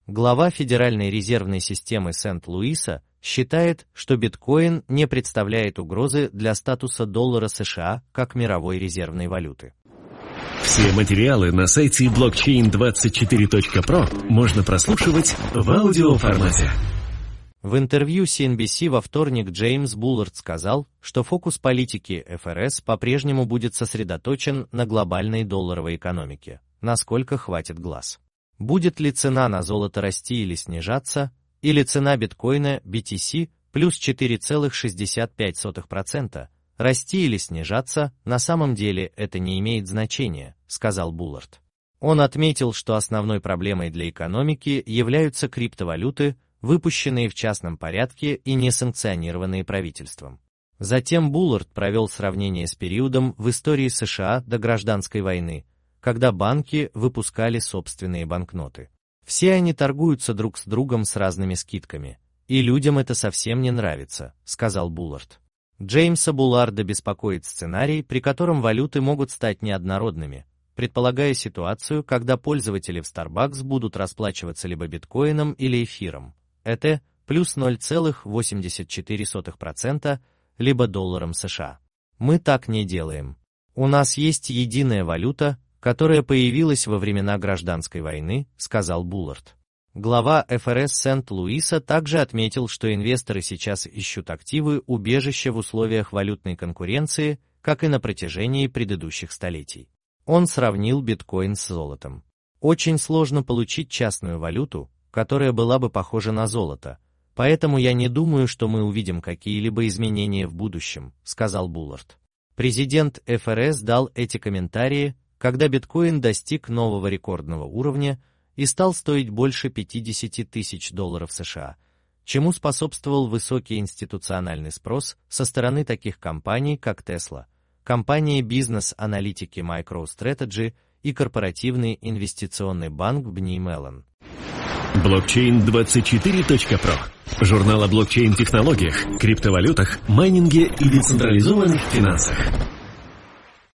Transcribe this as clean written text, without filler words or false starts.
Глава Федеральной резервной системы Сент-Луиса считает, что биткоин не представляет угрозы для статуса доллара США как мировой резервной валюты. Все материалы на сайте blockchain24.pro можно прослушивать в аудиоформате. В интервью CNBC во вторник Джеймс Буллард сказал, что фокус политики ФРС по-прежнему будет сосредоточен на глобальной долларовой экономике, насколько хватит глаз. Будет ли цена на золото расти или снижаться, или цена биткоина BTC плюс 4,65%, расти или снижаться, на самом деле это не имеет значения, сказал Буллард. Он отметил, что основной проблемой для экономики являются криптовалюты, выпущенные в частном порядке и не санкционированные правительством. Затем Буллард провел сравнение с периодом в истории США до гражданской войны, когда банки выпускали собственные банкноты. Все они торгуются друг с другом с разными скидками, и людям это совсем не нравится, сказал Буллард. Джеймса Булларда беспокоит сценарий, при котором валюты могут стать неоднородными, предполагая ситуацию, когда пользователи в Starbucks будут расплачиваться либо биткоином или эфиром, ETH плюс 0,84%, либо долларом США. Мы так не делаем. У нас есть единая валюта, которая появилась во времена гражданской войны, сказал Буллард. Глава ФРС Сент-Луиса также отметил, что инвесторы сейчас ищут активы-убежища в условиях валютной конкуренции, как и на протяжении предыдущих столетий. Он сравнил биткоин с золотом. Очень сложно получить частную валюту, которая была бы похожа на золото, поэтому я не думаю, что мы увидим какие-либо изменения в будущем, сказал Буллард. Президент ФРС дал эти комментарии, когда биткоин достиг нового рекордного уровня и стал стоить больше $50 тысяч США, чему способствовал высокий институциональный спрос со стороны таких компаний, как Tesla, компания бизнес-аналитики MicroStrategy и корпоративный инвестиционный банк BNY Mellon. Blockchain24.pro. Журнал о блокчейн-технологиях, криптовалютах, майнинге и децентрализованных финансах.